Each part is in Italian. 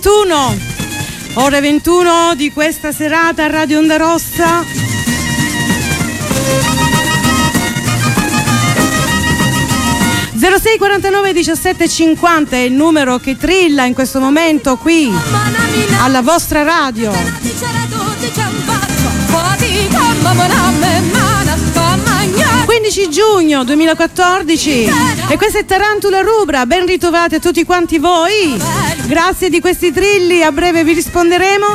21, ore 21 di questa serata a Radio Onda Rossa. (06 49 17 50) è il numero che trilla in questo momento qui alla vostra radio. 15 giugno 2014 e questa è Tarantula Rubra. Ben ritrovati a tutti quanti voi. Grazie di questi trilli, a breve vi risponderemo.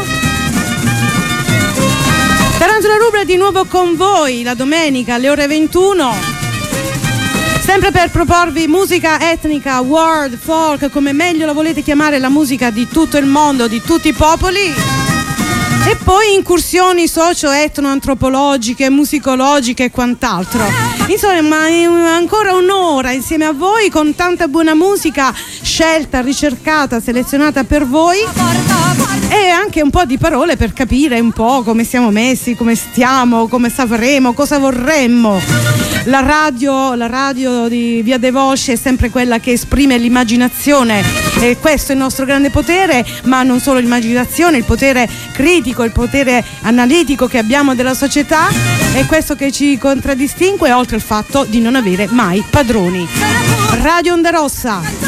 Tarantula Rubra di nuovo con voi la domenica alle ore 21, sempre per proporvi musica etnica, world, folk, come meglio la volete chiamare, la musica di tutto il mondo, di tutti i popoli. E poi incursioni socio-etno-antropologiche, musicologiche e quant'altro. Insomma, ancora un'ora insieme a voi con tanta buona musica scelta, ricercata, selezionata per voi, e anche un po' di parole per capire un po' come siamo messi, come stiamo, come sapremo, cosa vorremmo. La radio di Via dei Volsci è sempre quella che esprime l'immaginazione, e questo è il nostro grande potere, ma non solo l'immaginazione, il potere critico, il potere analitico che abbiamo della società, è questo che ci contraddistingue, oltre al fatto di non avere mai padroni. Radio Onda Rossa.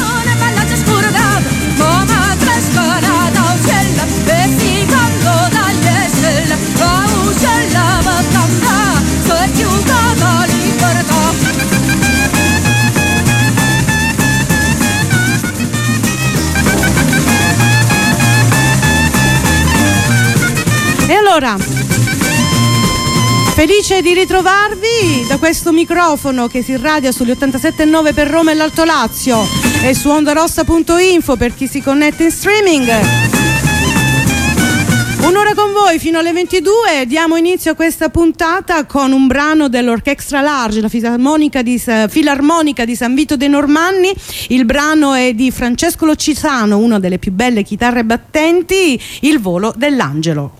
E allora, felice di ritrovarvi da questo microfono che si irradia sugli 87.9 per Roma e l'Alto Lazio e su ondarossa.info per chi si connette in streaming. Un'ora con voi fino alle 22. Diamo inizio a questa puntata con un brano dell'Orchestra Large, la Filarmonica di San Vito dei Normanni. Il brano è di Francesco Loccisano, una delle più belle chitarre battenti, Il volo dell'angelo.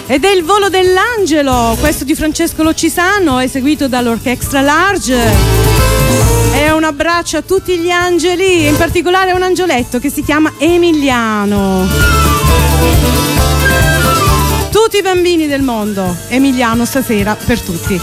Ed è Il volo dell'angelo, questo di Francesco Locisano, eseguito dall'Orchestra Large. E un abbraccio a tutti gli angeli, in particolare a un angioletto che si chiama Emiliano. Tutti i bambini del mondo, Emiliano stasera per tutti.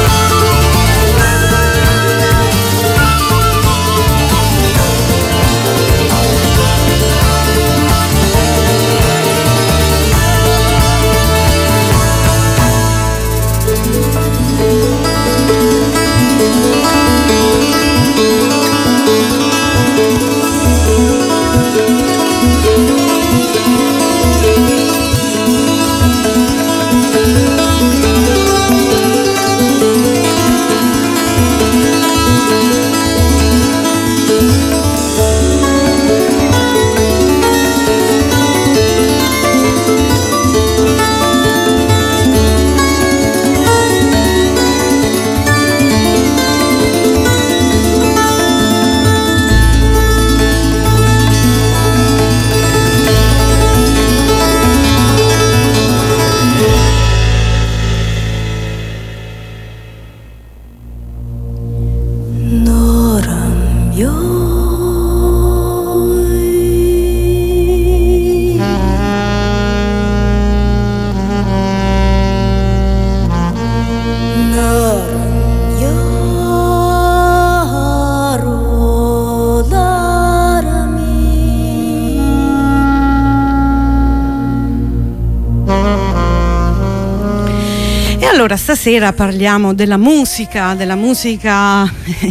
Allora, stasera parliamo della musica, la musica,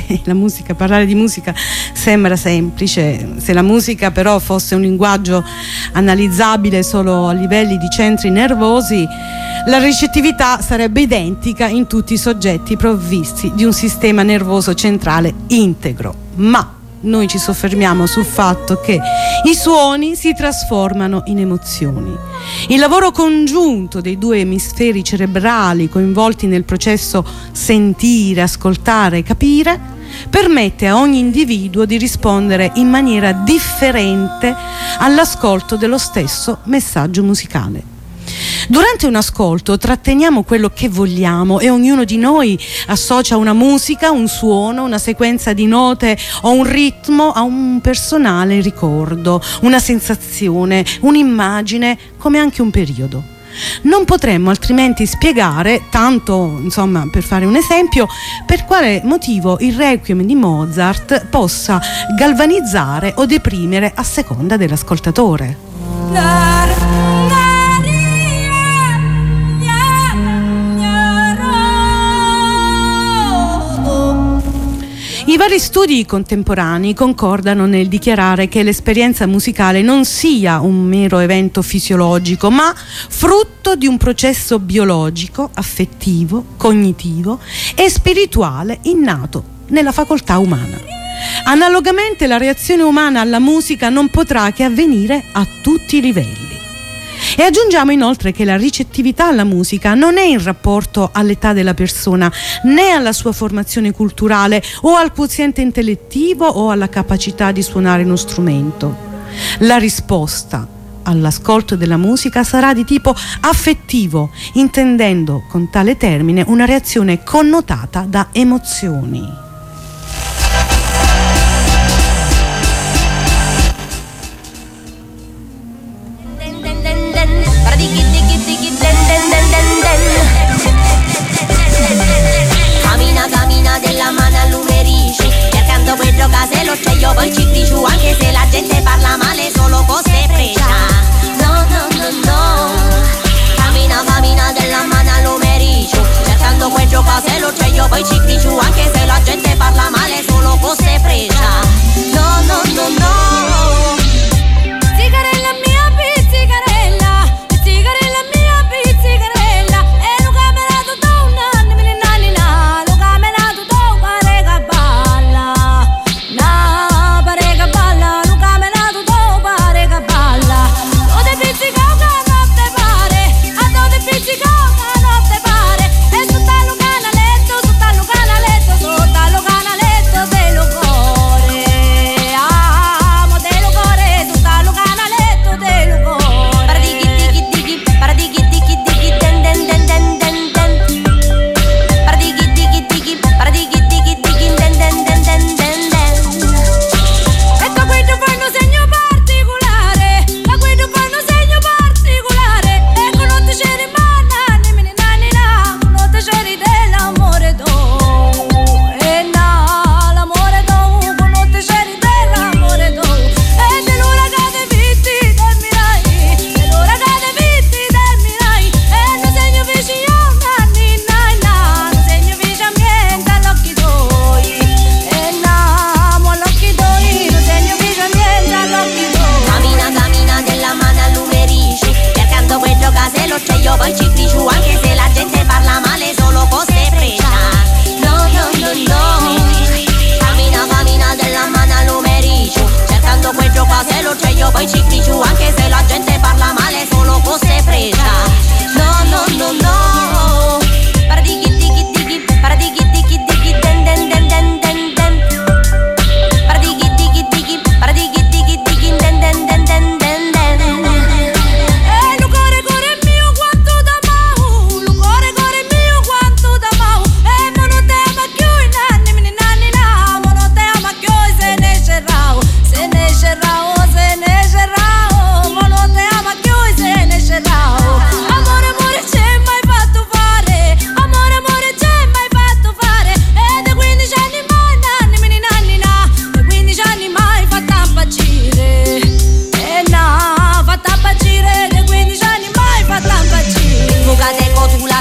parlare di musica sembra semplice, se la musica però fosse un linguaggio analizzabile solo a livelli di centri nervosi, la ricettività sarebbe identica in tutti i soggetti provvisti di un sistema nervoso centrale integro, ma noi ci soffermiamo sul fatto che i suoni si trasformano in emozioni. Il lavoro congiunto dei due emisferi cerebrali coinvolti nel processo sentire, ascoltare, capire permette a ogni individuo di rispondere in maniera differente all'ascolto dello stesso messaggio musicale. Durante un ascolto tratteniamo quello che vogliamo e ognuno di noi associa una musica, un suono, una sequenza di note o un ritmo a un personale ricordo, una sensazione, un'immagine, come anche un periodo. Non potremmo altrimenti spiegare, tanto insomma per fare un esempio, per quale motivo il Requiem di Mozart possa galvanizzare o deprimere a seconda dell'ascoltatore. I vari studi contemporanei concordano nel dichiarare che l'esperienza musicale non sia un mero evento fisiologico, ma frutto di un processo biologico, affettivo, cognitivo e spirituale innato nella facoltà umana. Analogamente, la reazione umana alla musica non potrà che avvenire a tutti i livelli. E aggiungiamo inoltre che la ricettività alla musica non è in rapporto all'età della persona, né alla sua formazione culturale o al quoziente intellettivo o alla capacità di suonare uno strumento. La risposta all'ascolto della musica sarà di tipo affettivo, intendendo con tale termine una reazione connotata da emozioni. Camina della mano allumerisci, cercando quel giocasello c'è io poi ci criciu, anche se la gente parla male solo cose freccia. No, camina della mano allumerisci, cercando quel giocasello c'è io poi ci criciu, anche se la gente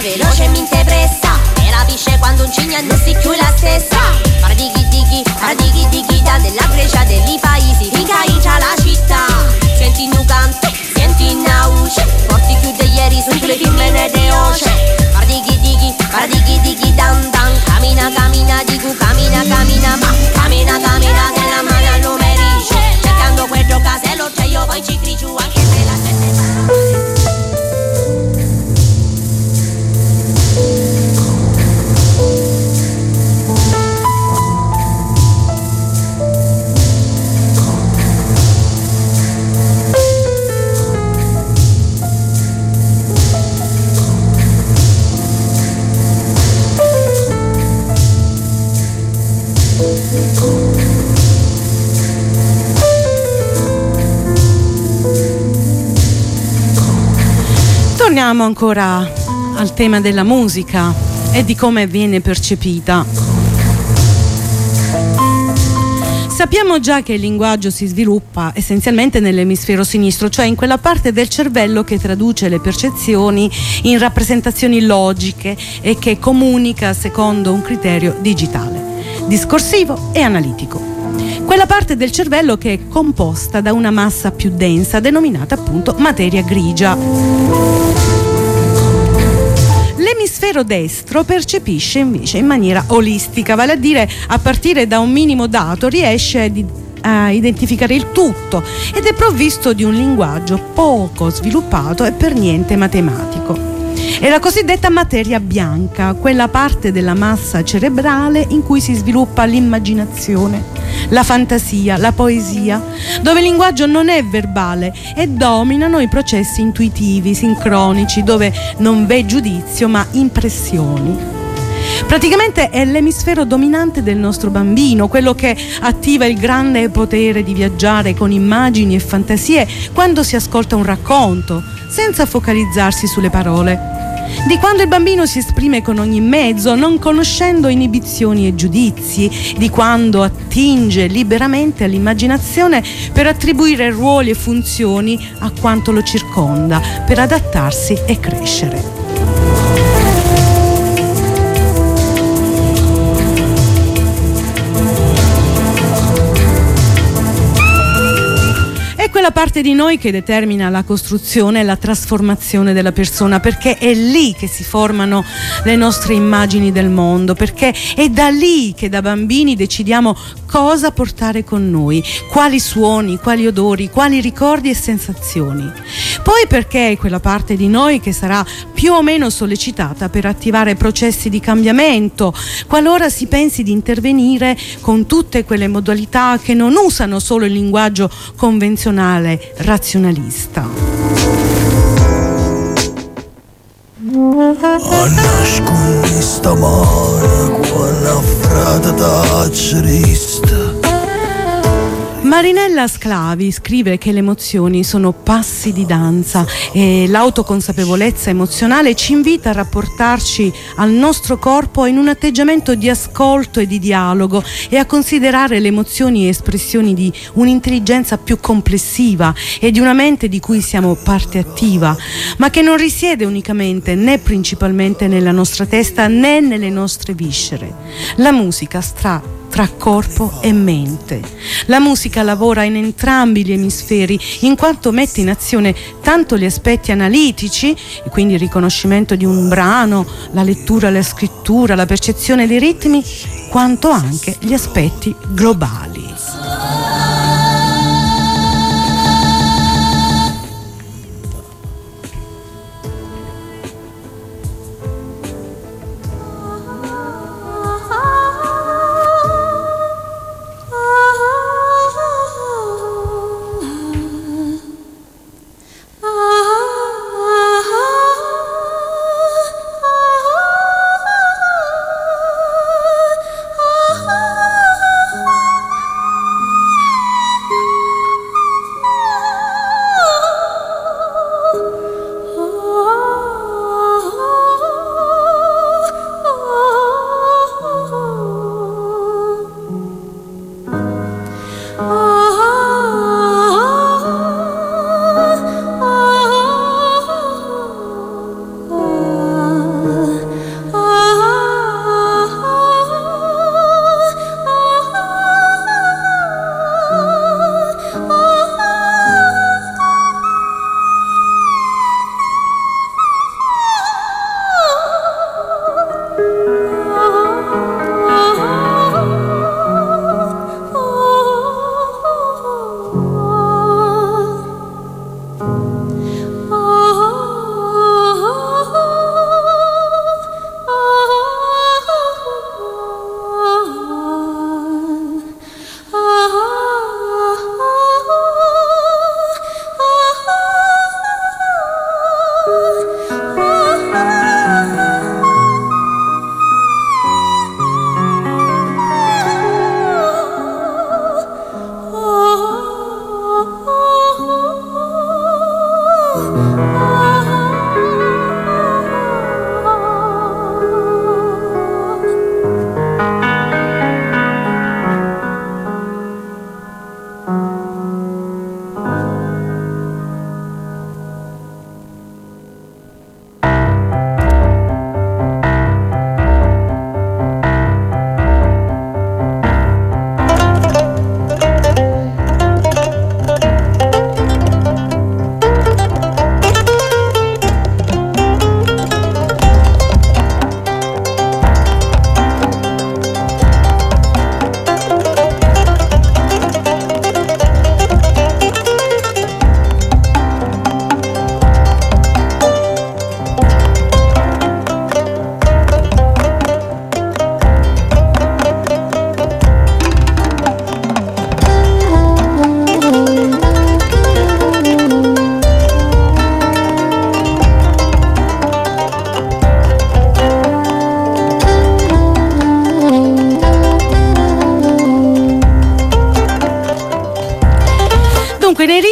velocemente pressa e rapisce quando un cigno non si chiude la stessa. Pardighi dighi da della Grecia, degli paesi, finca c'ha la città. Senti nu canto, senti una voce, porti più di ieri su le fimmene de oce. Pardighi dighi dan dan, cammina digu cammina, ma cammina della mano al numerice, cercando quel casello c'è io poi ci grigio anche se la gente Torniamo ancora al tema della musica e di come viene percepita. Sappiamo già che il linguaggio si sviluppa essenzialmente nell'emisfero sinistro, cioè in quella parte del cervello che traduce le percezioni in rappresentazioni logiche e che comunica secondo un criterio digitale, discorsivo e analitico. Quella parte del cervello che è composta da una massa più densa, denominata appunto materia grigia. L'emisfero destro percepisce invece in maniera olistica, vale a dire a partire da un minimo dato riesce a identificare il tutto ed è provvisto di un linguaggio poco sviluppato e per niente matematico. È la cosiddetta materia bianca, quella parte della massa cerebrale in cui si sviluppa l'immaginazione, la fantasia, la poesia, dove il linguaggio non è verbale e dominano i processi intuitivi, sincronici, dove non v'è giudizio ma impressioni. Praticamente è l'emisfero dominante del nostro bambino, quello che attiva il grande potere di viaggiare con immagini e fantasie quando si ascolta un racconto, senza focalizzarsi sulle parole. Di quando il bambino si esprime con ogni mezzo, non conoscendo inibizioni e giudizi, di quando attinge liberamente all'immaginazione per attribuire ruoli e funzioni a quanto lo circonda, per adattarsi e crescere. Quella parte di noi che determina la costruzione e la trasformazione della persona, perché è lì che si formano le nostre immagini del mondo, perché è da lì che da bambini decidiamo cosa portare con noi, quali suoni, quali odori, quali ricordi e sensazioni. Poi perché è quella parte di noi che sarà più o meno sollecitata per attivare processi di cambiamento, qualora si pensi di intervenire con tutte quelle modalità che non usano solo il linguaggio convenzionale razionalista. Nascondi stamane quando frate t'accerista. Marinella Sclavi scrive che le emozioni sono passi di danza e l'autoconsapevolezza emozionale ci invita a rapportarci al nostro corpo in un atteggiamento di ascolto e di dialogo e a considerare le emozioni espressioni di un'intelligenza più complessiva e di una mente di cui siamo parte attiva, ma che non risiede unicamente né principalmente nella nostra testa né nelle nostre viscere. La musica sta tra corpo e mente. La musica lavora in entrambi gli emisferi, in quanto mette in azione tanto gli aspetti analitici, e quindi il riconoscimento di un brano, la lettura, la scrittura, la percezione dei ritmi, quanto anche gli aspetti globali.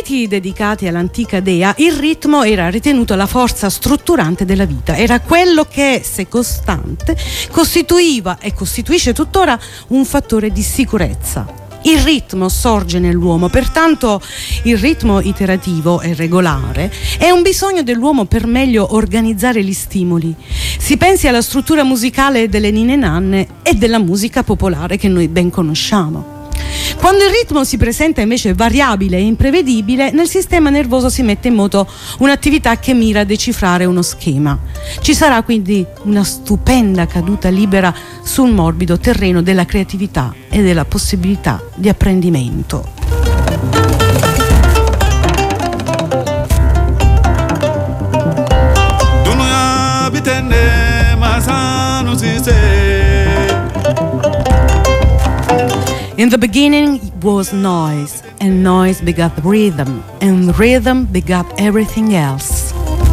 riti dedicati all'antica dea, il ritmo era ritenuto la forza strutturante della vita, era quello che, se costante, costituiva e costituisce tuttora un fattore di sicurezza. Il ritmo sorge nell'uomo, pertanto il ritmo iterativo e regolare è un bisogno dell'uomo per meglio organizzare gli stimoli. Si pensi alla struttura musicale delle ninne nanne e della musica popolare che noi ben conosciamo. Quando il ritmo si presenta invece variabile e imprevedibile, nel sistema nervoso si mette in moto un'attività che mira a decifrare uno schema. Ci sarà quindi una stupenda caduta libera sul morbido terreno della creatività e della possibilità di apprendimento. In the beginning was noise, and noise begot rhythm, and rhythm begot everything else.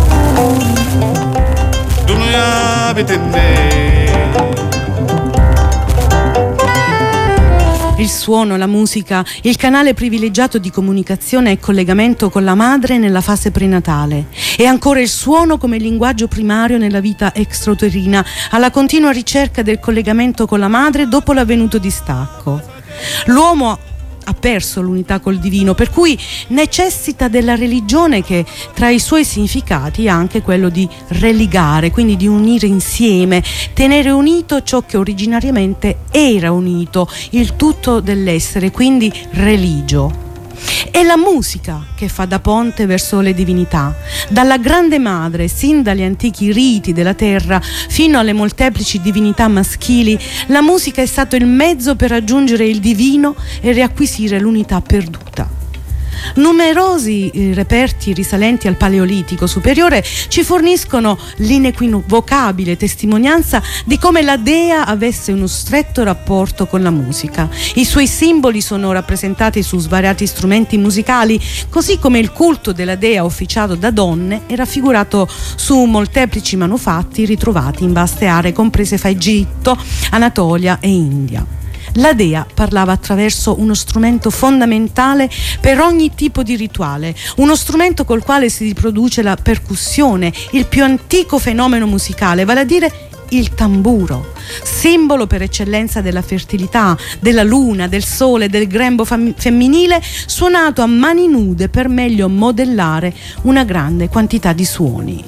Il suono, la musica, il canale privilegiato di comunicazione e collegamento con la madre nella fase prenatale, e ancora il suono come linguaggio primario nella vita extrauterina, alla continua ricerca del collegamento con la madre dopo l'avvenuto distacco. L'uomo ha perso l'unità col divino, per cui necessita della religione che tra i suoi significati ha anche quello di religare, quindi di unire insieme, tenere unito ciò che originariamente era unito, il tutto dell'essere, quindi religio. È la musica che fa da ponte verso le divinità. Dalla grande madre, sin dagli antichi riti della terra, fino alle molteplici divinità maschili, la musica è stato il mezzo per raggiungere il divino e riacquisire l'unità perduta. Numerosi reperti risalenti al Paleolitico superiore ci forniscono l'inequivocabile testimonianza di come la dea avesse uno stretto rapporto con la musica. I suoi simboli sono rappresentati su svariati strumenti musicali, così come il culto della dea officiato da donne è raffigurato su molteplici manufatti ritrovati in vaste aree comprese fra Egitto, Anatolia e India. La dea parlava attraverso uno strumento fondamentale per ogni tipo di rituale, uno strumento col quale si riproduce la percussione, il più antico fenomeno musicale, vale a dire il tamburo, simbolo per eccellenza della fertilità, della luna, del sole, del grembo femminile, suonato a mani nude per meglio modellare una grande quantità di suoni.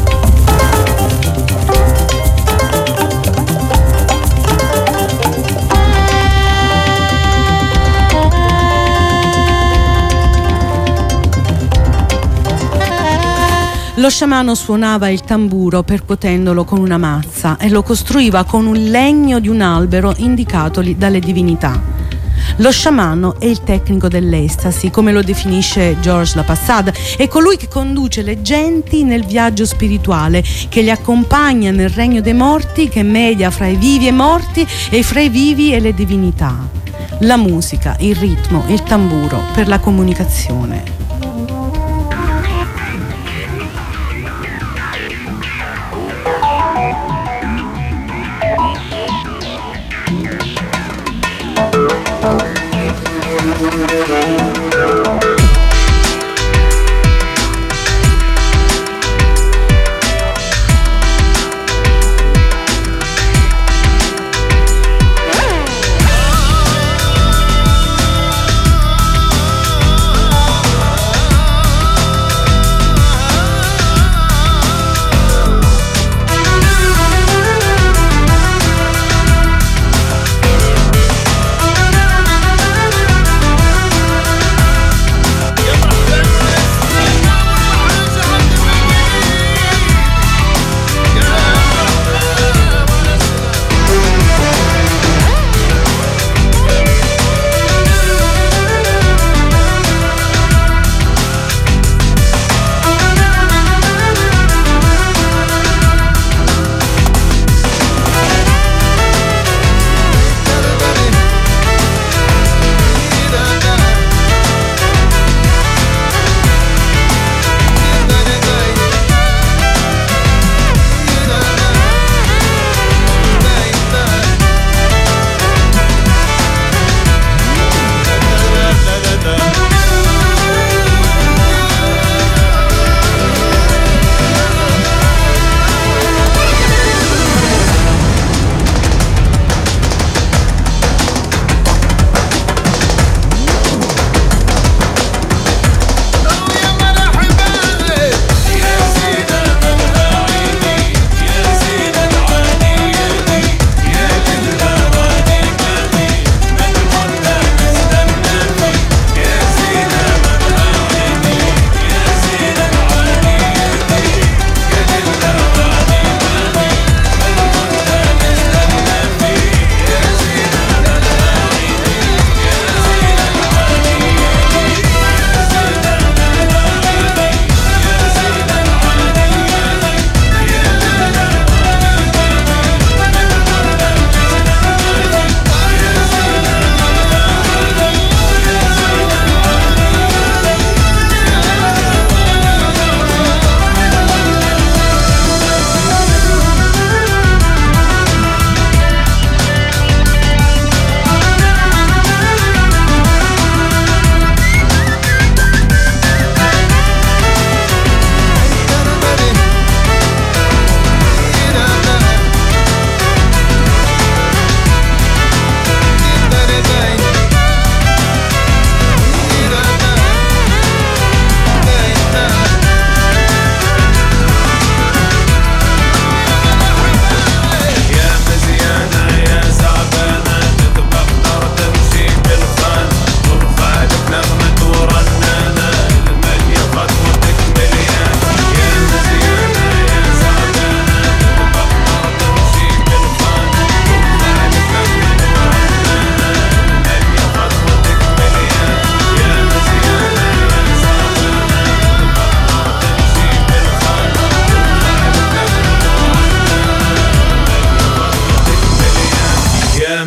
Lo sciamano suonava il tamburo percuotendolo con una mazza e lo costruiva con un legno di un albero indicatogli dalle divinità. Lo sciamano è il tecnico dell'estasi, come lo definisce Georges Lapassade, è colui che conduce le genti nel viaggio spirituale, che li accompagna nel regno dei morti, che media fra i vivi e i morti e fra i vivi e le divinità. La musica, il ritmo, il tamburo per la comunicazione.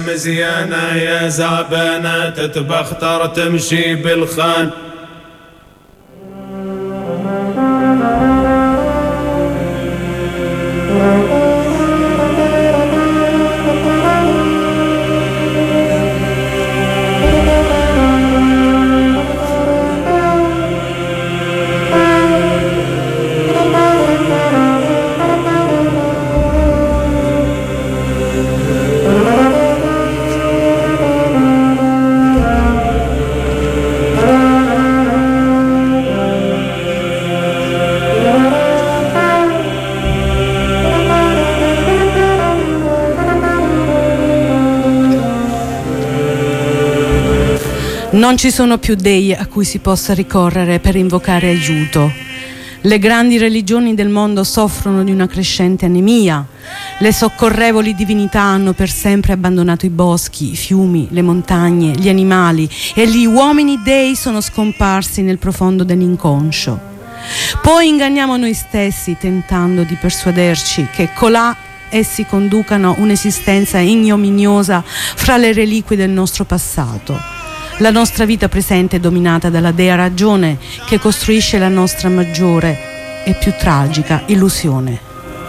مزيانة يا زعبانة تتبختر تمشي بالخان. Non ci sono più dei a cui si possa ricorrere per invocare aiuto. Le grandi religioni del mondo soffrono di una crescente anemia. Le soccorrevoli divinità hanno per sempre abbandonato i boschi, i fiumi, le montagne, gli animali, e gli uomini dei sono scomparsi nel profondo dell'inconscio. Poi inganniamo noi stessi tentando di persuaderci che colà essi conducano un'esistenza ignominiosa fra le reliquie del nostro passato. La nostra vita presente è dominata dalla dea ragione che costruisce la nostra maggiore e più tragica illusione.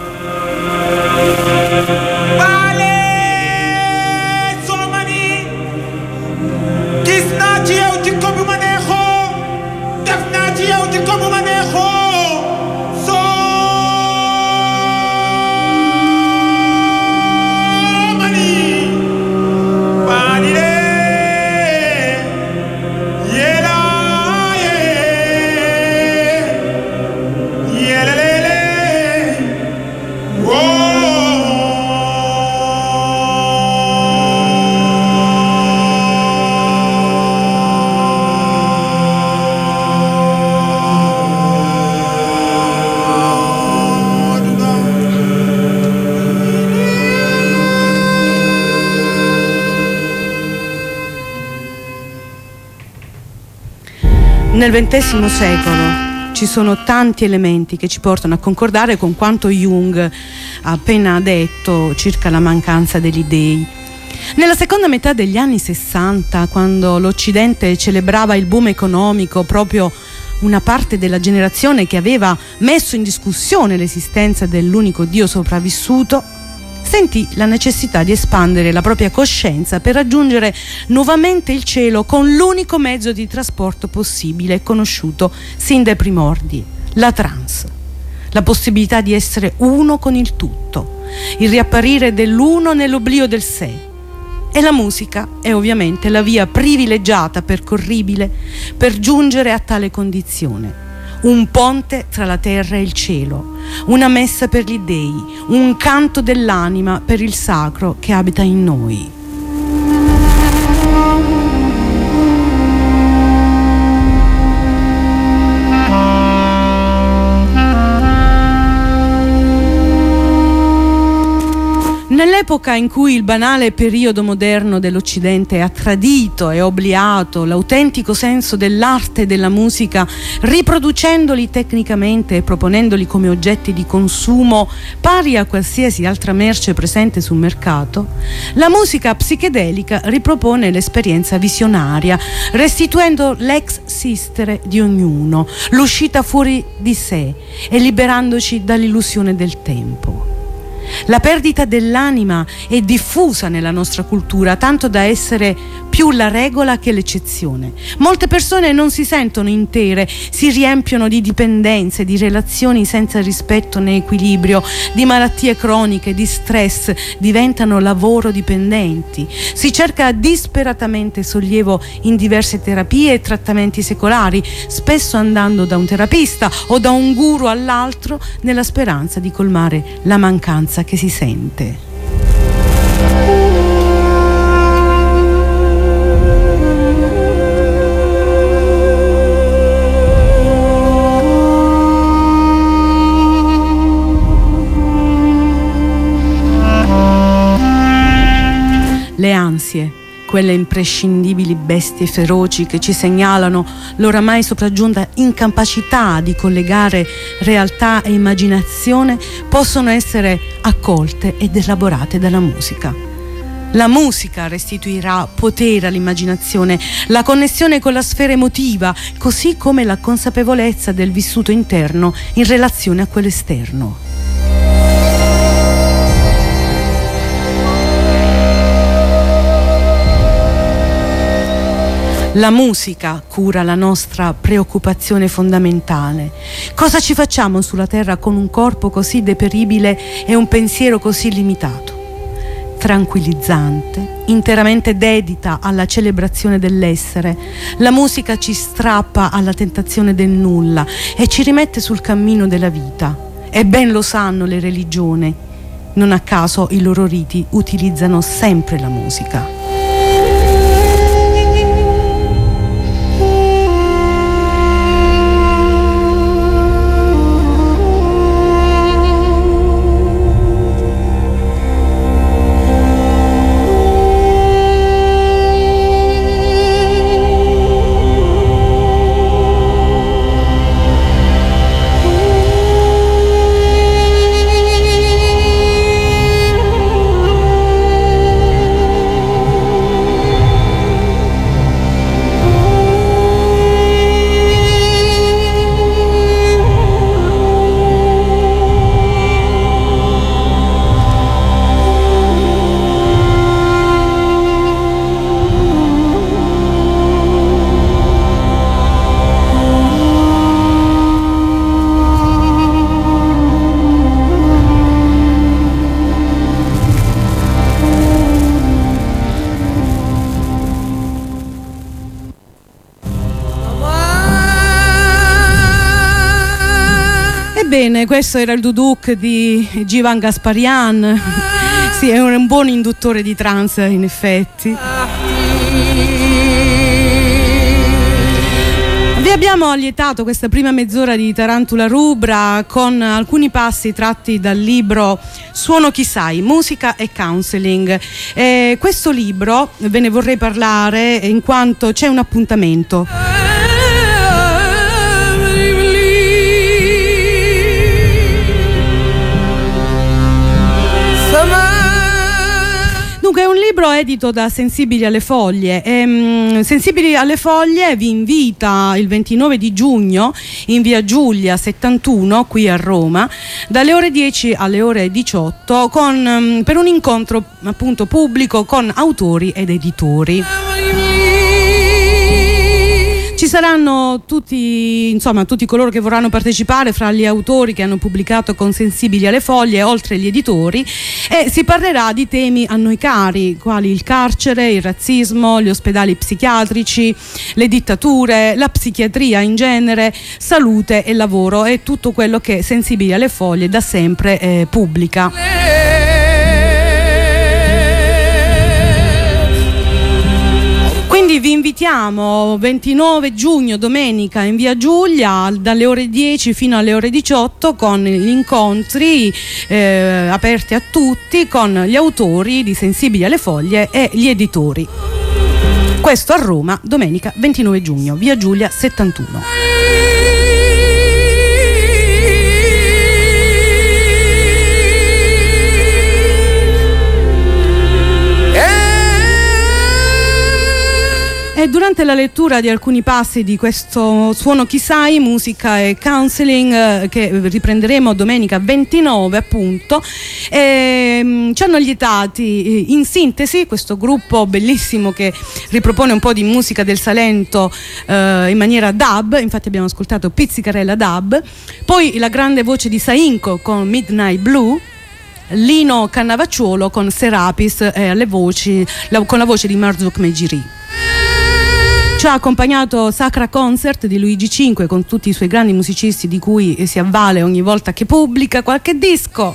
Nel XX secolo ci sono tanti elementi che ci portano a concordare con quanto Jung ha appena detto circa la mancanza degli dei. Nella seconda metà degli anni 60, quando l'Occidente celebrava il boom economico, proprio una parte della generazione che aveva messo in discussione l'esistenza dell'unico Dio sopravvissuto, sentì la necessità di espandere la propria coscienza per raggiungere nuovamente il cielo con l'unico mezzo di trasporto possibile e conosciuto sin dai primordi, la trance, la possibilità di essere uno con il tutto, il riapparire dell'uno nell'oblio del sé. E la musica è ovviamente la via privilegiata, percorribile, per giungere a tale condizione. Un ponte tra la terra e il cielo, una messa per gli dei, un canto dell'anima per il sacro che abita in noi. Nell'epoca in cui il banale periodo moderno dell'Occidente ha tradito e obliato l'autentico senso dell'arte e della musica, riproducendoli tecnicamente e proponendoli come oggetti di consumo pari a qualsiasi altra merce presente sul mercato, la musica psichedelica ripropone l'esperienza visionaria, restituendo l'ex sistere di ognuno, l'uscita fuori di sé e liberandoci dall'illusione del tempo. La perdita dell'anima è diffusa nella nostra cultura, tanto da essere più la regola che l'eccezione. Molte persone non si sentono intere, si riempiono di dipendenze, di relazioni senza rispetto né equilibrio, di malattie croniche, di stress, diventano lavoro dipendenti. Si cerca disperatamente sollievo in diverse terapie e trattamenti secolari, spesso andando da un terapista o da un guru all'altro nella speranza di colmare la mancanza che si sente. Le ansie, quelle imprescindibili bestie feroci che ci segnalano l'oramai sopraggiunta incapacità di collegare realtà e immaginazione, possono essere accolte ed elaborate dalla musica. La musica restituirà potere all'immaginazione, la connessione con la sfera emotiva, così come la consapevolezza del vissuto interno in relazione a quello esterno. La musica cura la nostra preoccupazione fondamentale. Cosa ci facciamo sulla terra con un corpo così deperibile e un pensiero così limitato? Tranquillizzante, interamente dedita alla celebrazione dell'essere, la musica ci strappa alla tentazione del nulla e ci rimette sul cammino della vita. E ben lo sanno le religioni, non a caso i loro riti utilizzano sempre la musica. Bene, questo era il Duduk di Jivan Gasparian. Sì, è un buon induttore di trance, in effetti. Vi abbiamo allietato questa prima mezz'ora di Tarantula Rubra con alcuni passi tratti dal libro Suono chi sai, musica e counseling. Questo libro ve ne vorrei parlare in quanto c'è un appuntamento. Dunque è un libro edito da Sensibili alle Foglie. Sensibili alle Foglie vi invita il 29 di giugno in via Giulia 71 qui a Roma dalle ore 10 alle ore 18 per un incontro appunto pubblico con autori ed editori. Ci saranno tutti coloro che vorranno partecipare fra gli autori che hanno pubblicato con Sensibili alle Foglie, oltre gli editori, e si parlerà di temi a noi cari, quali il carcere, il razzismo, gli ospedali psichiatrici, le dittature, la psichiatria in genere, salute e lavoro e tutto quello che Sensibili alle Foglie da sempre pubblica. Quindi vi invitiamo 29 giugno, domenica, in via Giulia dalle ore 10 fino alle ore 18 con gli incontri aperti a tutti con gli autori di Sensibili alle Foglie e gli editori. Questo a Roma, domenica 29 giugno, via Giulia 71. E durante la lettura di alcuni passi di questo Suono chi sai, musica e counseling che riprenderemo domenica 29 appunto, ci hanno allietati in sintesi questo gruppo bellissimo che ripropone un po' di musica del Salento in maniera dub. Infatti abbiamo ascoltato Pizzicarella dub, poi la grande voce di Sainco con Midnight Blue, Lino Cannavacciuolo con Serapis con la voce di Marzuk Megiri. Ci ha accompagnato Sacra Concert di Luigi Cinque con tutti i suoi grandi musicisti di cui si avvale ogni volta che pubblica qualche disco.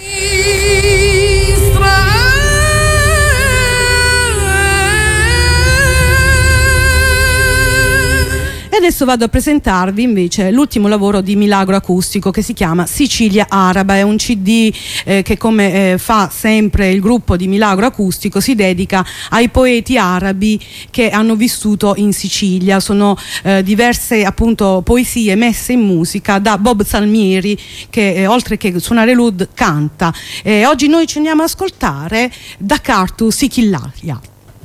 Ed adesso vado a presentarvi invece l'ultimo lavoro di Milagro Acustico, che si chiama Sicilia Araba. È un CD che, come fa sempre il gruppo di Milagro Acustico, si dedica ai poeti arabi che hanno vissuto in Sicilia. Sono diverse appunto poesie messe in musica da Bob Salmieri, che oltre che suonare l'oud canta. Oggi noi ci andiamo ad ascoltare Dakartu Sikilaya.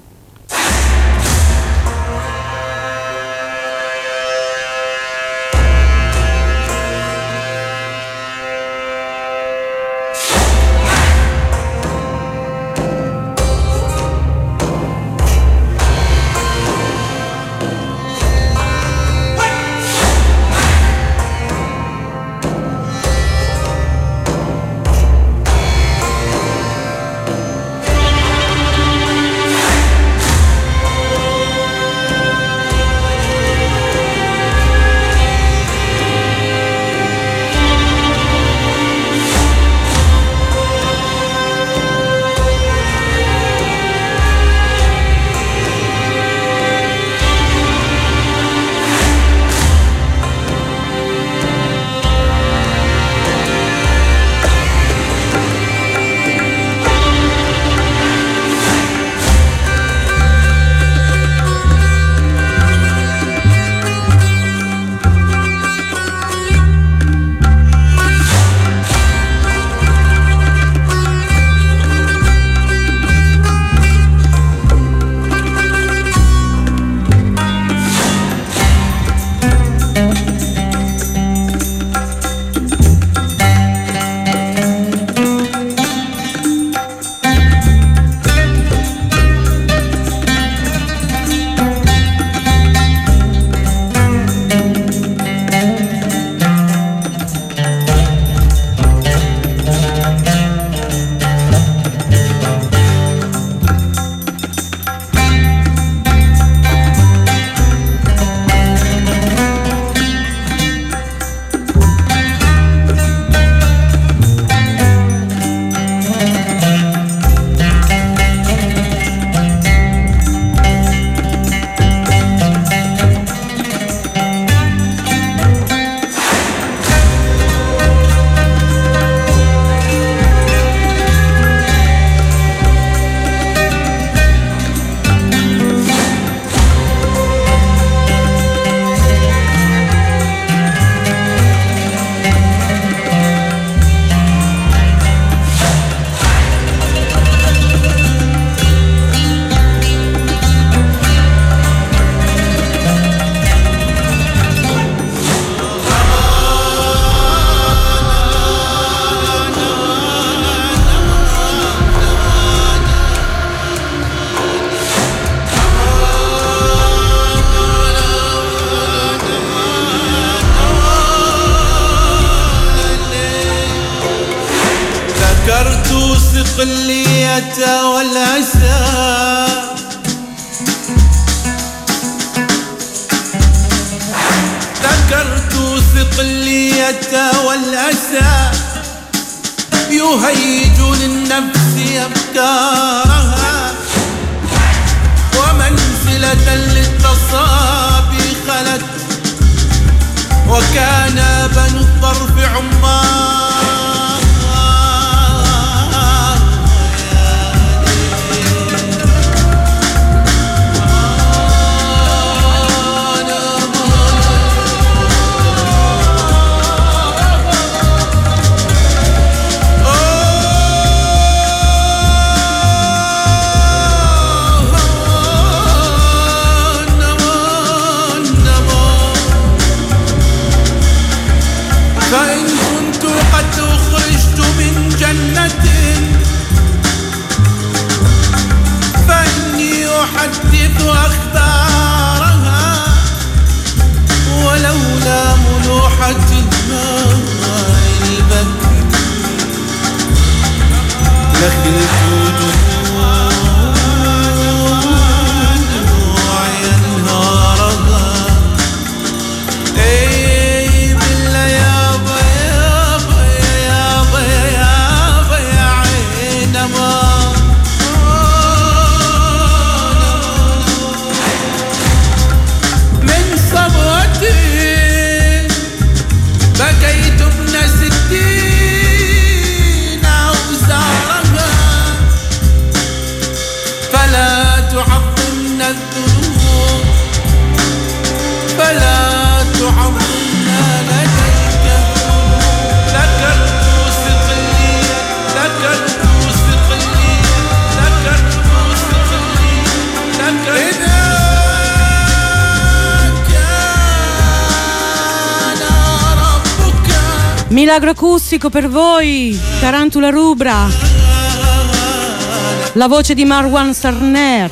صقلية والأسى ذكرت صقلية والأسى يهيج للنفس أفكارها ومنزلة للتصابي خلت وكان بنو الطرف عمار فإن كنت قد أخرجت من جنة فإني أحدث أخبارها ولولا ملوحة الماء البكر لخلت دموعي أنهارها من صبوة Milagro acustico per voi, Tarantula Rubra, la voce di Marwan Sarner.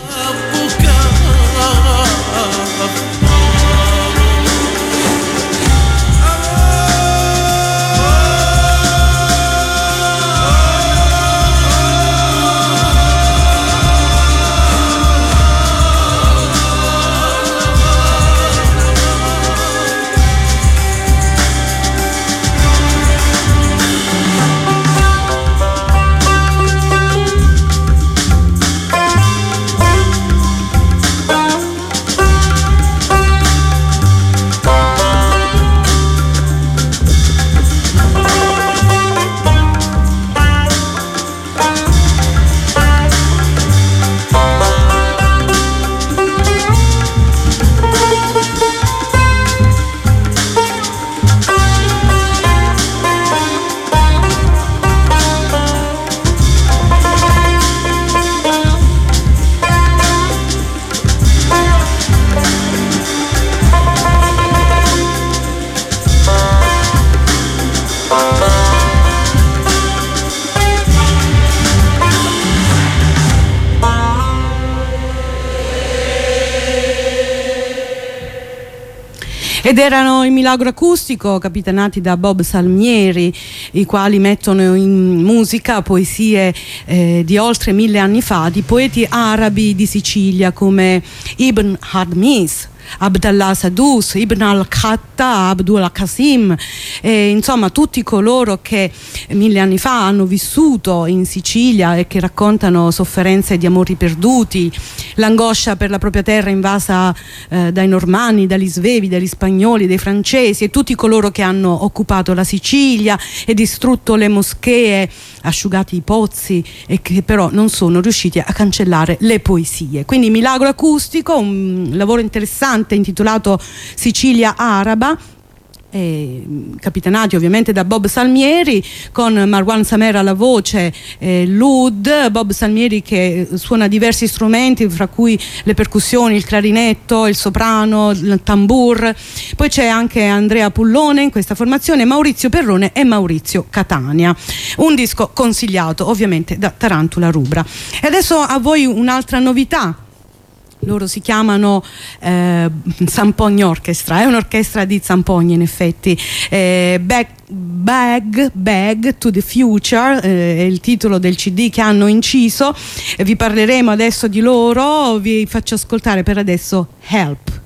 Ed erano il Milagro acustico, capitanati da Bob Salmieri, i quali mettono in musica poesie di oltre 1000 anni fa di poeti arabi di Sicilia come Ibn Hadmis, Abdallah Sadus, Ibn al-Khatta, Abdul al-Qasim, insomma tutti coloro che 1000 anni fa hanno vissuto in Sicilia e che raccontano sofferenze di amori perduti, l'angoscia per la propria terra invasa dai normanni, dagli svevi, dagli spagnoli, dai francesi, e tutti coloro che hanno occupato la Sicilia e distrutto le moschee, asciugati i pozzi, e che però non sono riusciti a cancellare le poesie. Quindi Milagro acustico, un lavoro interessante intitolato Sicilia Araba, capitanati ovviamente da Bob Salmieri, con Marwan Samer alla voce, l'oud, Bob Salmieri che suona diversi strumenti, fra cui le percussioni, il clarinetto, il soprano, il tambur. Poi c'è anche Andrea Pullone in questa formazione, Maurizio Perrone e Maurizio Catania. Un disco consigliato ovviamente da Tarantula Rubra. E adesso a voi un'altra novità. Loro si chiamano Zampogni Orchestra, è un'orchestra di zampogni in effetti. Bag to the Future è il titolo del CD che hanno inciso. Vi parleremo adesso di loro, vi faccio ascoltare per adesso Help.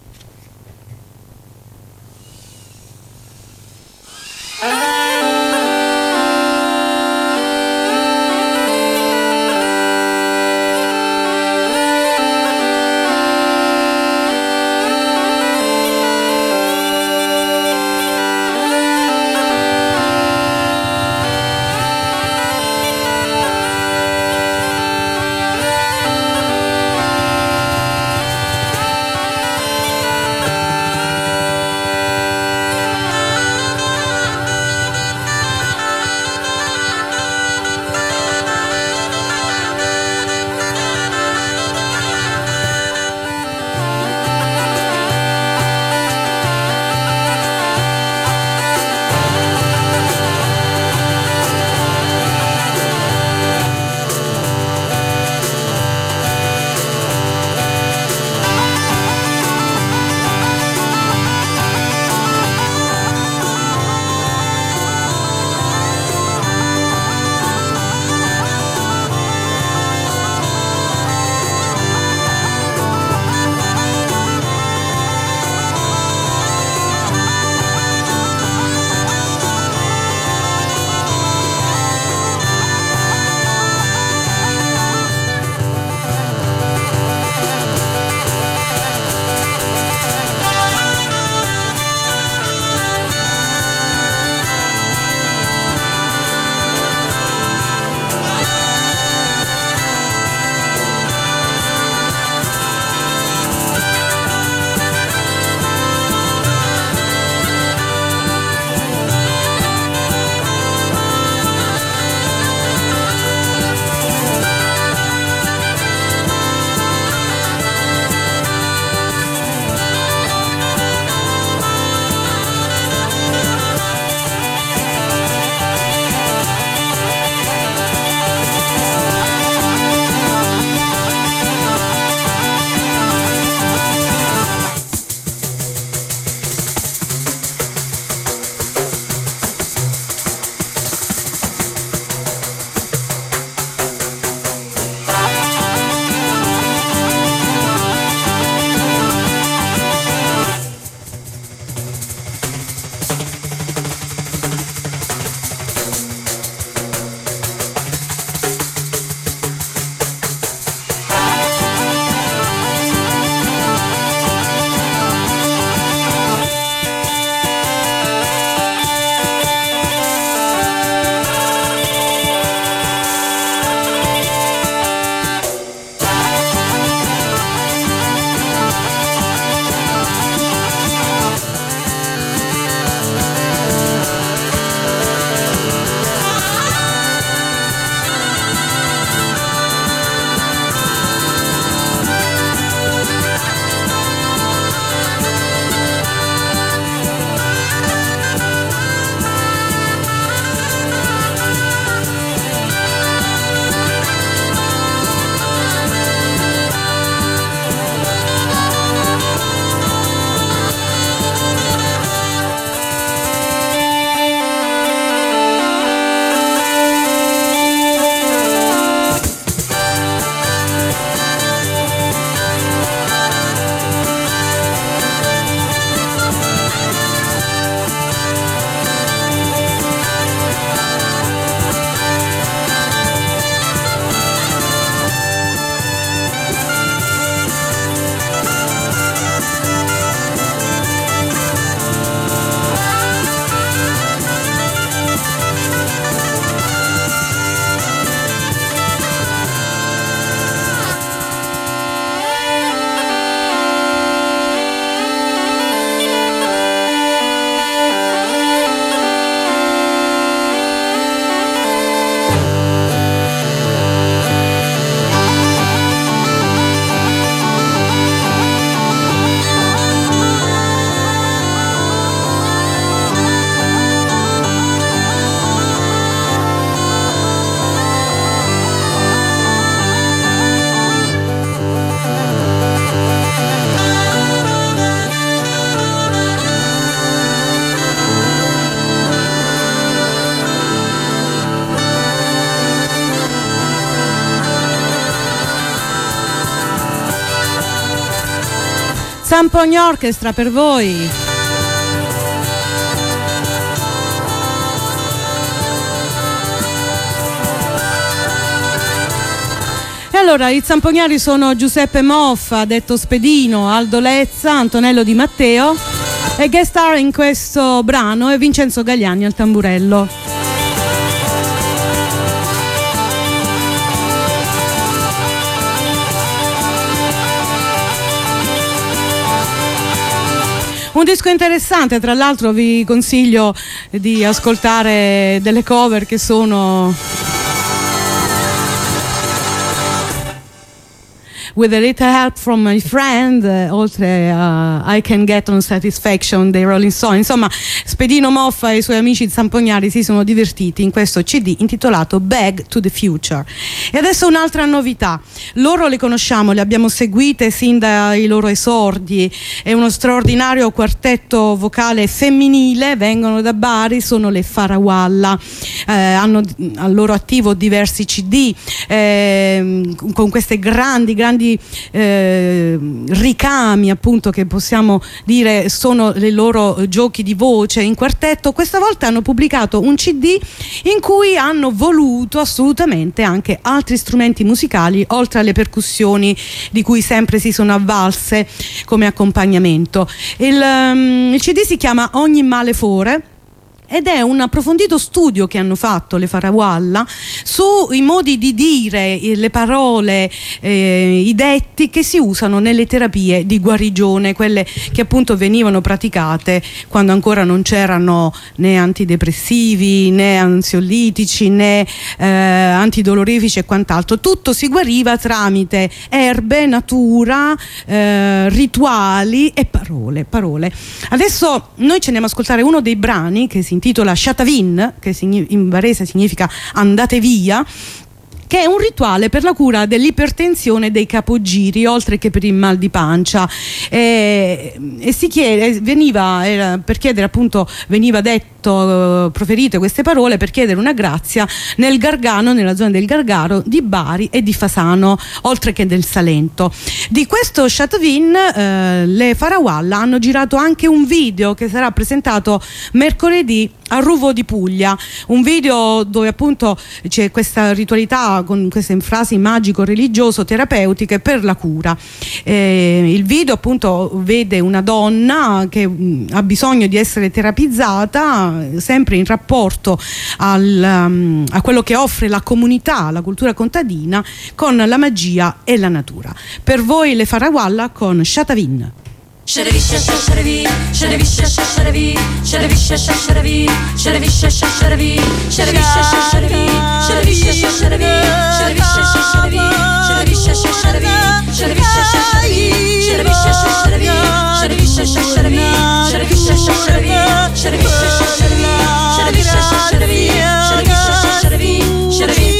Zampogna Orchestra per voi. E allora i zampognari sono Giuseppe Moffa, detto Spedino, Aldo Lezza, Antonello Di Matteo, e guest star in questo brano è Vincenzo Gagliani al tamburello. Un disco interessante, tra l'altro vi consiglio di ascoltare delle cover che sono With a Little Help from My Friend, oltre a I Can Get On Satisfaction dei Rolling Stones. Insomma, Spedino Moffa e i suoi amici zampognari si sono divertiti in questo CD intitolato Back to the Future. E adesso un'altra novità, loro le conosciamo, le abbiamo seguite sin dai loro esordi, è uno straordinario quartetto vocale femminile, vengono da Bari, sono le Farawalla, hanno al loro attivo diversi CD con queste grandi ricami, appunto, che possiamo dire sono le loro giochi di voce in quartetto. Questa volta hanno pubblicato un CD in cui hanno voluto assolutamente anche altri strumenti musicali oltre alle percussioni di cui sempre si sono avvalse come accompagnamento. Il CD si chiama Ogni male fore ed è un approfondito studio che hanno fatto le Farawalla sui modi di dire le parole, i detti che si usano nelle terapie di guarigione, quelle che appunto venivano praticate quando ancora non c'erano né antidepressivi né ansiolitici né antidolorifici e quant'altro. Tutto si guariva tramite erbe, natura, rituali e parole. Adesso noi ci andiamo ad ascoltare uno dei brani che si intitola Shatavin, che in barese significa andate via, che è un rituale per la cura dell'ipertensione e dei capogiri, oltre che per il mal di pancia. E si chiede, per chiedere appunto, veniva detto, proferite queste parole per chiedere una grazia nel Gargano, nella zona del Gargaro, di Bari e di Fasano, oltre che del Salento. Di questo Shatavin le Farawalla hanno girato anche un video che sarà presentato mercoledì a Ruvo di Puglia, un video dove appunto c'è questa ritualità con queste frasi magico-religioso terapeutiche per la cura. Il video appunto vede una donna che ha bisogno di essere terapizzata, sempre in rapporto a quello che offre la comunità, la cultura contadina, con la magia e la natura. Per voi le Farawalla con Shatavin. Sharavisha sharavi, sharavisha sharavi, sharavisha sharavi, sharavisha sharavi, sharavisha sharavi, sharavisha sharavi, sharavisha sharavi, sharavisha sharavi, sharavisha sharavi, sharavisha sharavi, sharavisha sharavi, sharavisha sharavi, sharavisha sharavi, sharavisha sharavi, sharavisha sharavi, sharavi.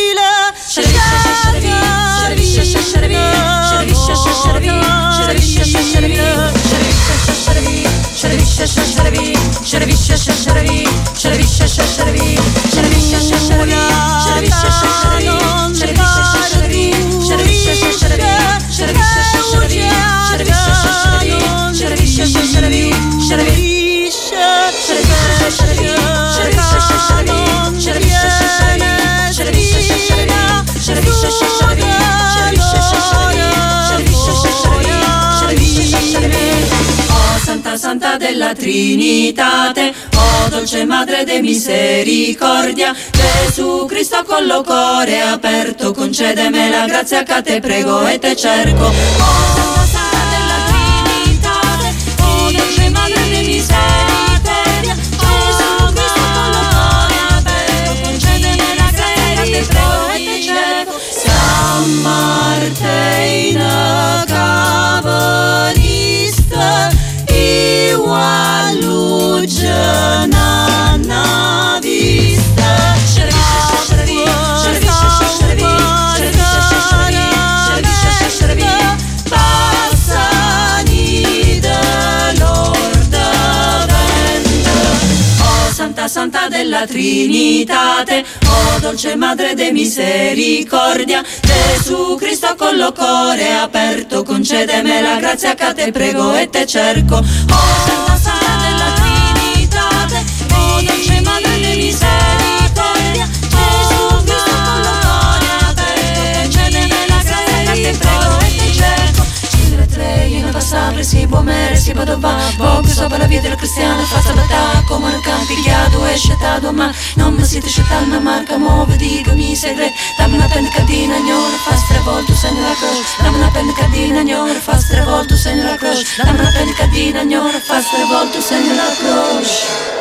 Santa della Trinitate, oh dolce Madre de Misericordia, Gesù Cristo con lo cuore aperto, concedeme la grazia che te prego e te cerco. Oh Santa della Trinitate, oh dolce Madre de Misericordia, Gesù Cristo con lo cuore aperto, concedeme la grazia che te prego e te cerco. San Martina Cavalista, Iua Lugiana na vista. Sharavisha sharavi, sharavisha sharavi, sharavisha sharavi, sharavisha sharavi. Passani dell'orda della Trinitate, o dolce Madre de misericordia, Gesù Cristo con lo cuore aperto, concedeme la grazia che te prego e te cerco. O Santa della Trinitate, o dolce Madre de misericordia, Gesù Cristo con lo cuore aperto, concedeme la grazia che te prego e te cerco. Io non passare, si può mere, si può dovere, Bog sopra la via del cristiano, fa sabatà, come un can pigliato e scettato, ma non mi siete scettati una marca, muove, dico, mi segreto, dammi una pendicadina, gnora, fa stravolto, segno la croce, dammi una pendicadina, gnora, fa stravolto, segno la croce, dammi una pendicadina, gnora, fa stravolto, segno la croce.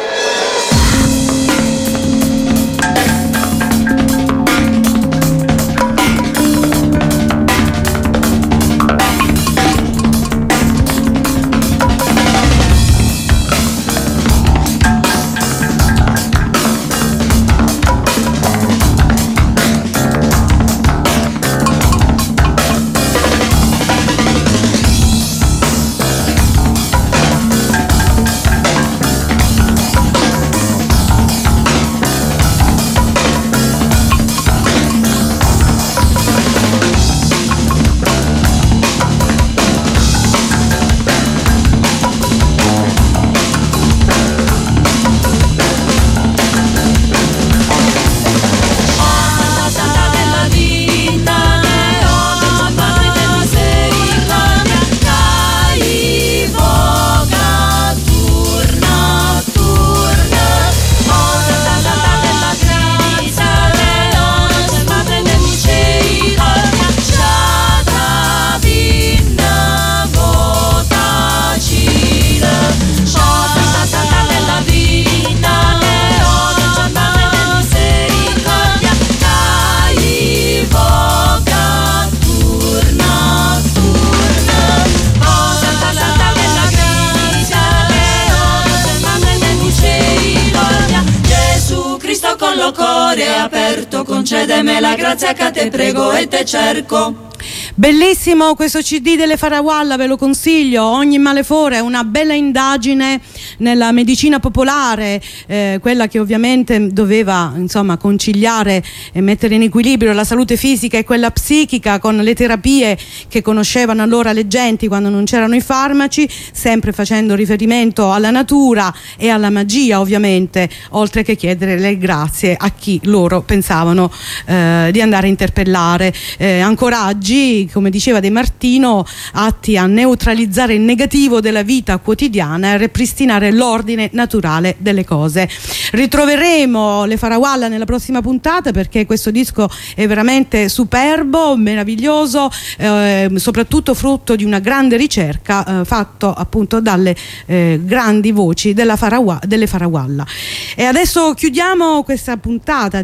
Aperto, concedeme la grazia che te prego e te cerco. Bellissimo questo CD delle Farawalla, ve lo consiglio. Ogni male fuori è una bella indagine nella medicina popolare, quella che ovviamente doveva insomma conciliare e mettere in equilibrio la salute fisica e quella psichica con le terapie che conoscevano allora le genti quando non c'erano i farmaci, sempre facendo riferimento alla natura e alla magia ovviamente, oltre che chiedere le grazie a chi loro pensavano di andare a interpellare. Ancora oggi, come diceva De Martino, atti a neutralizzare il negativo della vita quotidiana e a ripristinare l'ordine naturale delle cose. Ritroveremo le Farawalla nella prossima puntata perché questo disco è veramente superbo, meraviglioso, soprattutto frutto di una grande ricerca fatto appunto dalle grandi voci delle Farawalla. E adesso chiudiamo questa puntata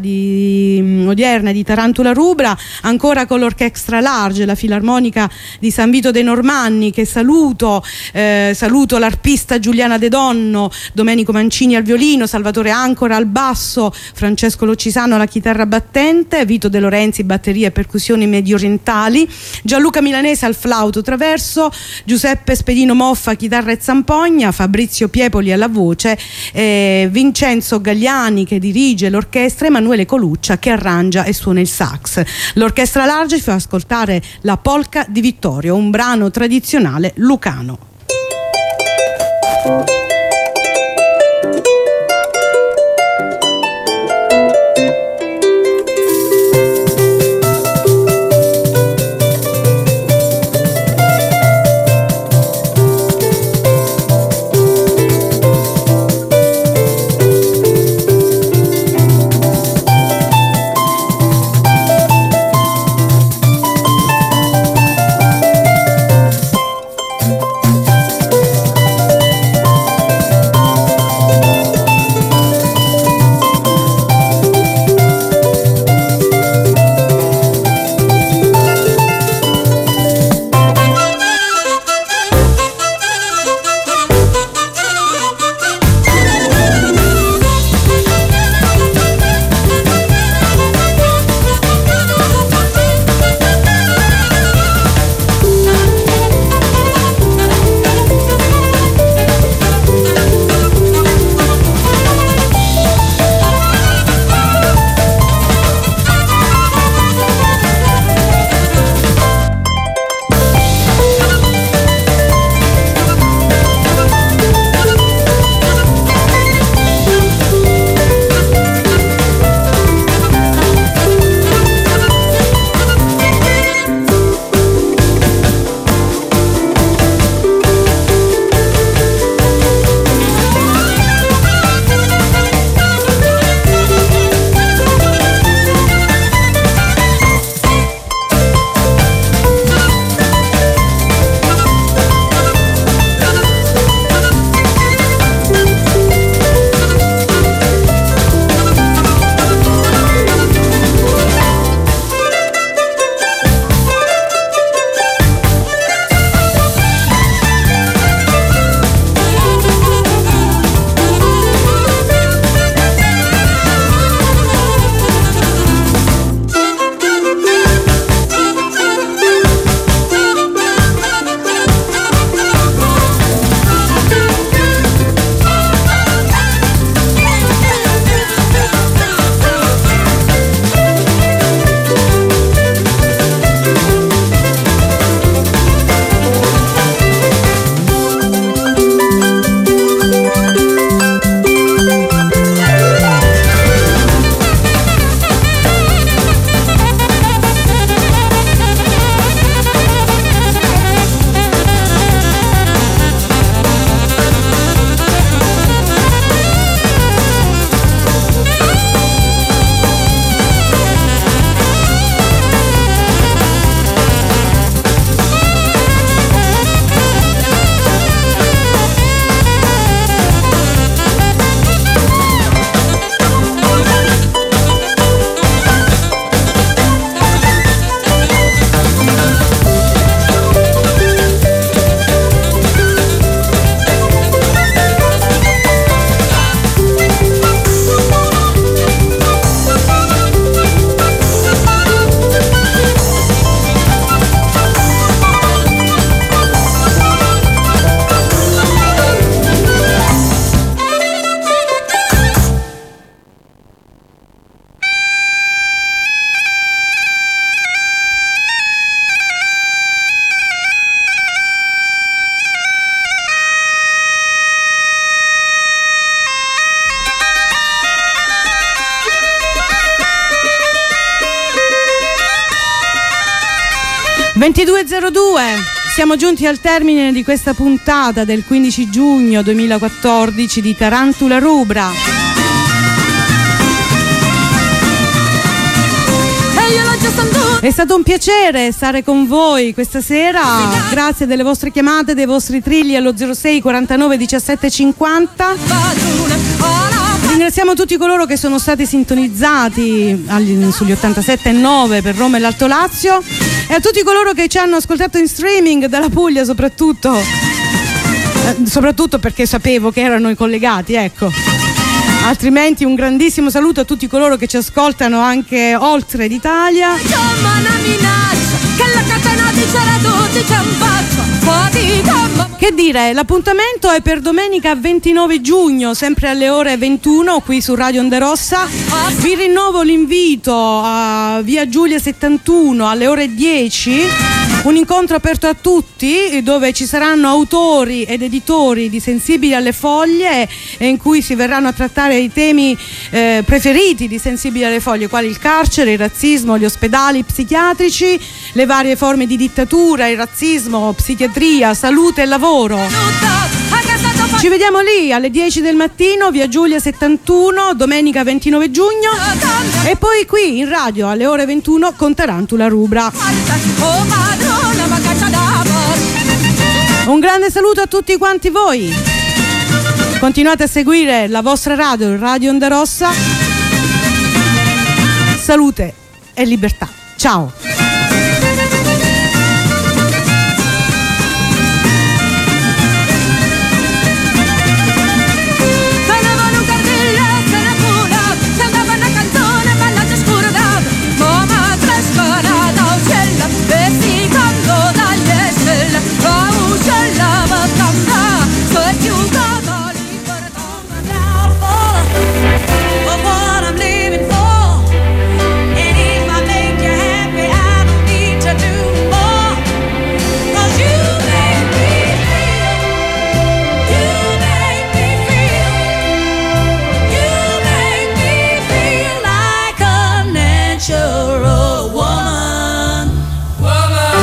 odierna di Tarantula Rubra ancora con l'Orchestra Large, la Filarmonica di San Vito dei Normanni, che saluto l'arpista Giuliana De Donno, Domenico Mancini al violino, Salvatore Ancora al basso, Francesco Loccisano alla chitarra battente, Vito De Lorenzi batteria e percussioni mediorientali, Gianluca Milanese al flauto traverso, Giuseppe Spedino Moffa chitarra e zampogna, Fabrizio Piepoli alla voce, Vincenzo Gagliani che dirige l'orchestra, Emanuele Coluccia che arrangia e suona il sax. L'Orchestra Large ci fa ascoltare la Polca di Vittorio, un brano tradizionale lucano. 22:02, siamo giunti al termine di questa puntata del 15 giugno 2014 di Tarantula Rubra. È stato un piacere stare con voi questa sera, grazie delle vostre chiamate, dei vostri trilli allo 06 49 17 50. Ringraziamo tutti coloro che sono stati sintonizzati sugli 87,9 per Roma e l'Alto Lazio, e a tutti coloro che ci hanno ascoltato in streaming dalla Puglia soprattutto perché sapevo che erano collegati, ecco. Altrimenti un grandissimo saluto a tutti coloro che ci ascoltano anche oltre l'Italia. Che dire, l'appuntamento è per domenica 29 giugno, sempre alle ore 21 qui su Radio Onda Rossa. Vi rinnovo l'invito a Via Giulia 71 alle ore 10, un incontro aperto a tutti dove ci saranno autori ed editori di Sensibili alle Foglie, e in cui si verranno a trattare i temi preferiti di Sensibili alle Foglie, quali il carcere, il razzismo, gli ospedali psichiatrici, le varie forme di dittatura, il razzismo, psichiatria, salute e lavoro. Ci vediamo lì alle 10 del mattino, Via Giulia 71, domenica 29 giugno, e poi qui in radio alle ore 21 con Tarantula Rubra. Un grande saluto a tutti quanti voi. Continuate a seguire la vostra radio, Radio Onda Rossa. Salute e libertà. Ciao.